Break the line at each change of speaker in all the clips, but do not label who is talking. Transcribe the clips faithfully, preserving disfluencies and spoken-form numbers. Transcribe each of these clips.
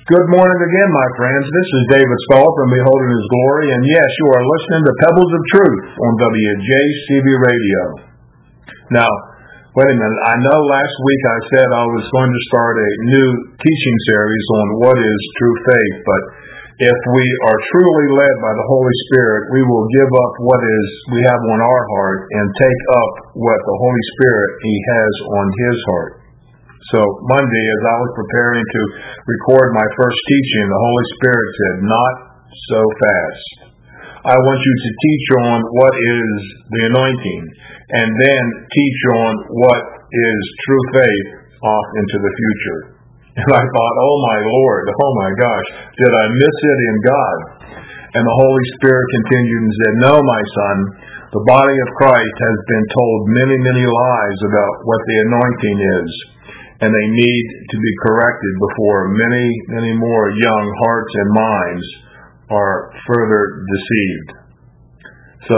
Good morning again, my friends. This is David Stahl from Beholding His Glory, and yes, you are listening to Pebbles of Truth on W J C B Radio. Now, wait a minute. I know last week I said I was going to start a new teaching series on what is true faith, but if we are truly led by the Holy Spirit, we will give up what is we have on our heart and take up what the Holy Spirit He has on His heart. So Monday, as I was preparing to record my first teaching, the Holy Spirit said, "Not so fast. I want you to teach on what is the anointing, and then teach on what is true faith off into the future." And I thought, oh my Lord, oh my gosh, did I miss it in God? And the Holy Spirit continued and said, "No, my son, the body of Christ has been told many, many lies about what the anointing is. And they need to be corrected before many, many more young hearts and minds are further deceived." So,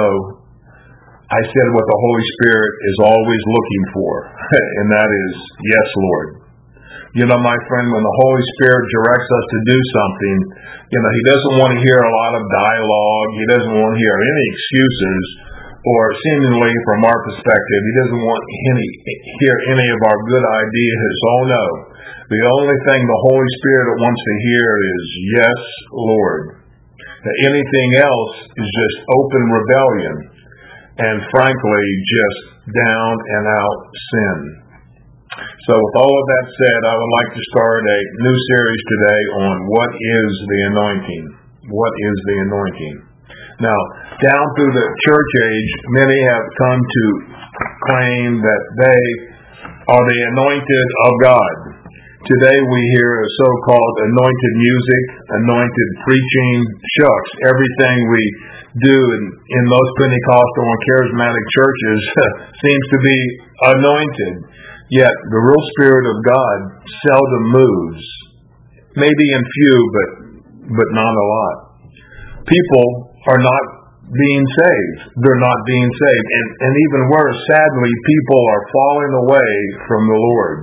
I said what the Holy Spirit is always looking for, and that is, yes, Lord. You know, my friend, when the Holy Spirit directs us to do something, you know, He doesn't want to hear a lot of dialogue. He doesn't want to hear any excuses. Or seemingly, from our perspective, He doesn't want any hear any of our good ideas. Oh no. The only thing the Holy Spirit wants to hear is, yes, Lord. Anything else is just open rebellion. And frankly, just down and out sin. So with all of that said, I would like to start a new series today on what is the anointing. What is the anointing? Now, down through the church age, many have come to claim that they are the anointed of God. Today we hear a so-called anointed music, anointed preaching, shucks. Everything we do in, in most Pentecostal and charismatic churches seems to be anointed. Yet the real Spirit of God seldom moves. Maybe in few, but but not a lot. People are not being saved. They're not being saved. And, and even worse, sadly, people are falling away from the Lord.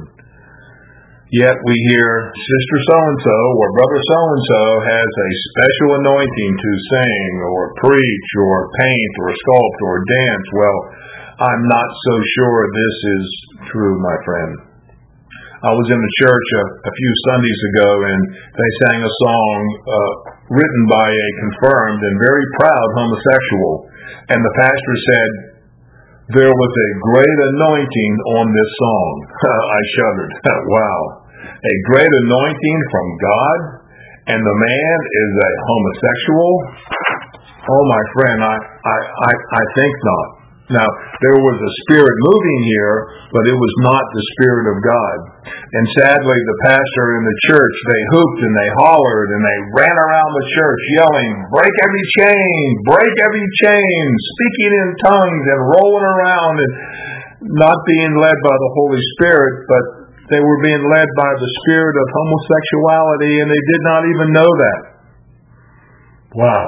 Yet we hear Sister so-and-so or Brother so-and-so has a special anointing to sing or preach or paint or sculpt or dance. Well, I'm not so sure this is true, my friend. I was in the church a, a few Sundays ago, and they sang a song uh, written by a confirmed and very proud homosexual. And the pastor said, "There was a great anointing on this song." I shuddered. Wow. A great anointing from God, and the man is a homosexual? Oh, my friend, I, I, I, I think not. Now, there was a spirit moving here, but it was not the Spirit of God. And sadly, the pastor in the church, they hooped and they hollered and they ran around the church yelling, "Break every chain, break every chain," speaking in tongues and rolling around and not being led by the Holy Spirit, but they were being led by the spirit of homosexuality, and they did not even know that. Wow.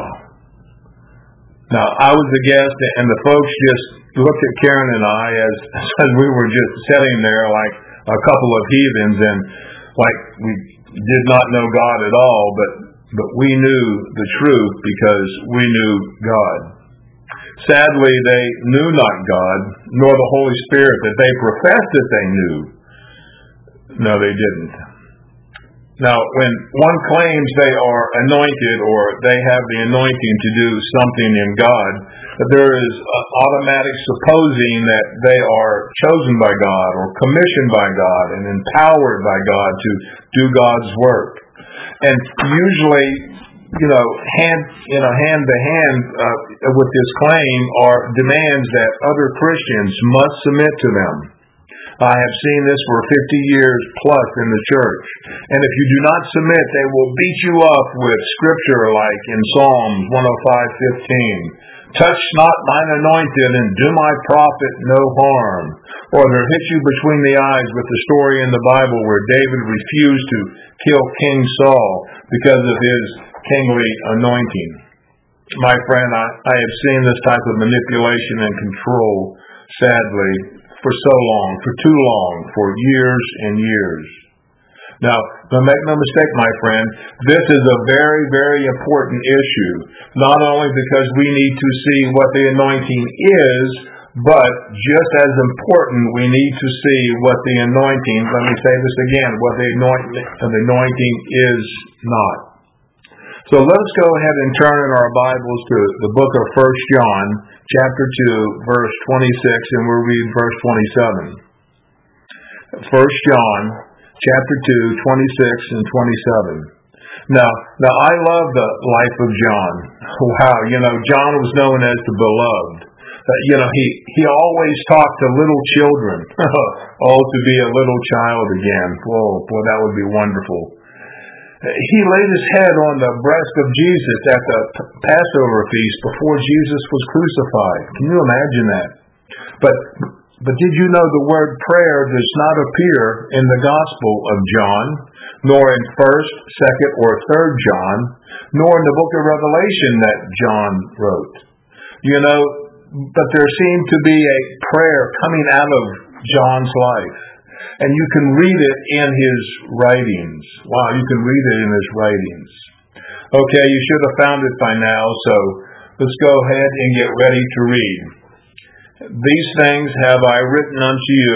Now, I was a guest, and the folks just looked at Karen and I as, as we were just sitting there like a couple of heathens, and like we did not know God at all, but, but we knew the truth because we knew God. Sadly, they knew not God, nor the Holy Spirit that they professed that they knew. No, they didn't. Now, when one claims they are anointed or they have the anointing to do something in God, there is automatic supposing that they are chosen by God or commissioned by God and empowered by God to do God's work. And usually, you know, hand you know, hand to hand uh, with this claim are demands that other Christians must submit to them. I have seen this for fifty years plus in the church. And if you do not submit, they will beat you up with scripture like in Psalms one oh five fifteen. "Touch not mine anointed, and do my prophet no harm." Or they'll hit you between the eyes with the story in the Bible where David refused to kill King Saul because of his kingly anointing. My friend, I, I have seen this type of manipulation and control, sadly, for so long, for too long, for years and years. Now, but make no mistake, my friend, this is a very, very important issue. Not only because we need to see what the anointing is, but just as important, we need to see what the anointing, let me say this again, what the anointing, the anointing is not. So let's go ahead and turn in our Bibles to the book of First John, chapter two, verse twenty-six, and we'll read verse twenty-seven. First John, chapter two, twenty-six and twenty-seven. Now, now I love the life of John. Wow, you know, John was known as the beloved. Uh, you know, he, he always talked to little children. Oh, to be a little child again. Whoa, boy, that would be wonderful. He laid his head on the breast of Jesus at the Passover feast before Jesus was crucified. Can you imagine that? But but did you know the word prayer does not appear in the Gospel of John, nor in first, second, or third John, nor in the book of Revelation that John wrote? You know, but there seemed to be a prayer coming out of John's life. And you can read it in his writings. Wow, you can read it in his writings. Okay, you should have found it by now, so let's go ahead and get ready to read. These things have I written unto you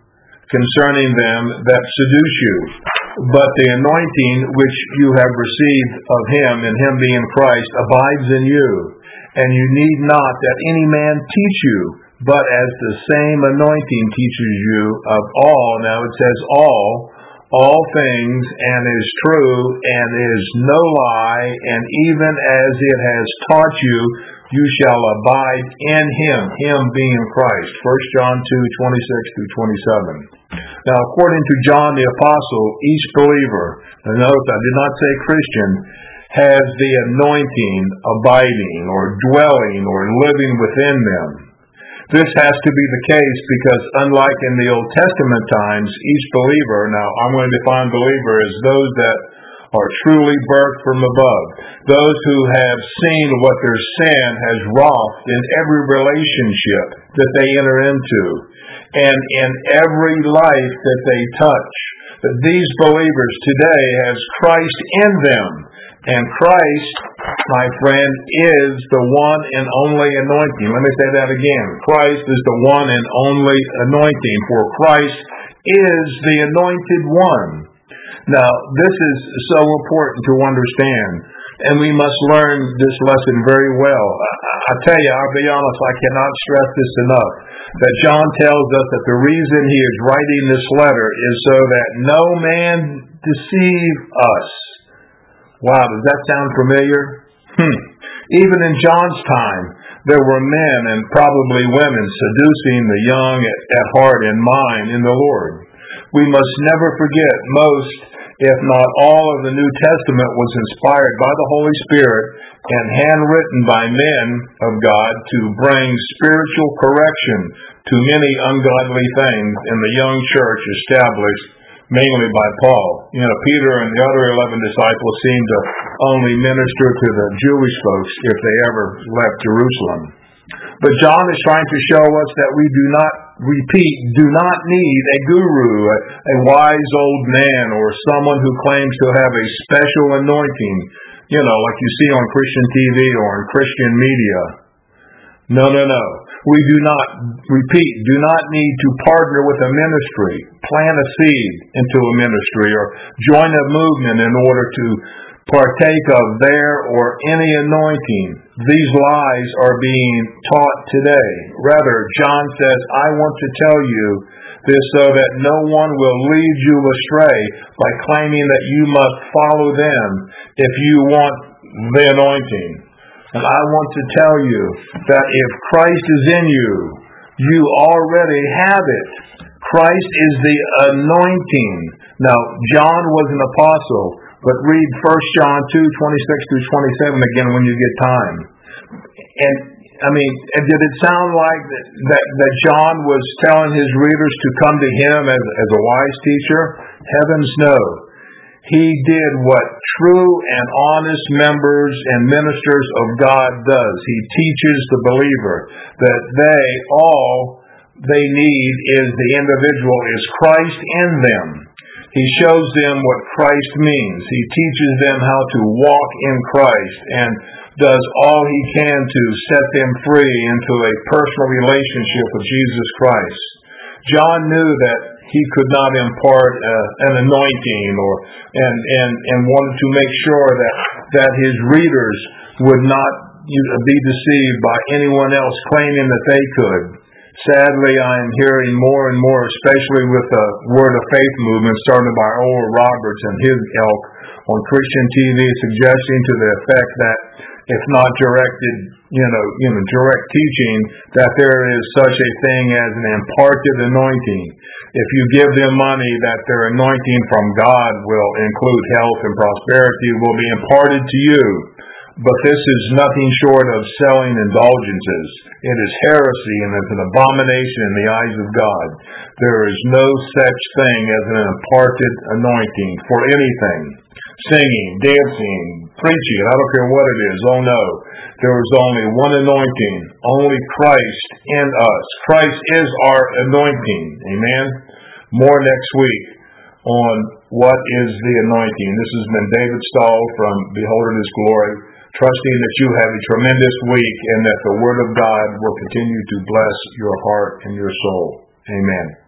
concerning them that seduce you. But the anointing which you have received of him, and him being Christ, abides in you. And you need not that any man teach you, but as the same anointing teaches you of all, now it says all, all things, and is true, and is no lie, and even as it has taught you, you shall abide in him, him being Christ. First John two, twenty-six through twenty-seven. Now, according to John the Apostle, each believer, and note I did not say Christian, has the anointing abiding, or dwelling, or living within them. This has to be the case because unlike in the Old Testament times, each believer, now I'm going to define believer as those that are truly birthed from above, those who have seen what their sin has wrought in every relationship that they enter into, and in every life that they touch. That these believers today has Christ in them. And Christ, my friend, is the one and only anointing. Let me say that again. Christ is the one and only anointing, for Christ is the anointed one. Now, this is so important to understand, and we must learn this lesson very well. I, I tell you, I'll be honest, I cannot stress this enough, that John tells us that the reason he is writing this letter is so that no man deceive us. Wow, does that sound familiar? Hmm. Even in John's time, there were men and probably women seducing the young at, at heart and mind in the Lord. We must never forget most, if not all, of the New Testament was inspired by the Holy Spirit and handwritten by men of God to bring spiritual correction to many ungodly things in the young church established mainly by Paul. You know, Peter and the other eleven disciples seemed to only minister to the Jewish folks if they ever left Jerusalem. But John is trying to show us that we do not, repeat, do not need a guru, a, a wise old man, or someone who claims to have a special anointing, you know, like you see on Christian T V or in Christian media. No, no, no. We do not, repeat, do not need to partner with a ministry, plant a seed into a ministry, or join a movement in order to partake of their or any anointing. These lies are being taught today. Rather, John says, I want to tell you this so that no one will lead you astray by claiming that you must follow them if you want the anointing. And I want to tell you that if Christ is in you, you already have it. Christ is the anointing. Now, John was an apostle, but read First John two, twenty-six through twenty-seven again when you get time. And, I mean, did it sound like that, that, that John was telling his readers to come to him as, as a wise teacher? Heavens no. He did what true and honest members and ministers of God does. He teaches the believer that they all they need is the individual is Christ in them. He shows them what Christ means. He teaches them how to walk in Christ and does all he can to set them free into a personal relationship with Jesus Christ. John knew that he could not impart uh, an anointing or and, and, and wanted to make sure that, that his readers would not be deceived by anyone else claiming that they could. Sadly, I am hearing more and more, especially with the Word of Faith movement started by Oral Roberts and his ilk on Christian T V, suggesting to the effect that if not directed, you know, you know, direct teaching, that there is such a thing as an imparted anointing. If you give them money, that their anointing from God will include health and prosperity will be imparted to you. But this is nothing short of selling indulgences. It is heresy and it's an abomination in the eyes of God. There is no such thing as an imparted anointing for anything. Singing, dancing, preaching, I don't care what it is. Oh no. There is only one anointing. Only Christ in us. Christ is our anointing. Amen? More next week on what is the anointing. This has been David Stahl from Beholding His Glory, trusting that you have a tremendous week and that the Word of God will continue to bless your heart and your soul. Amen.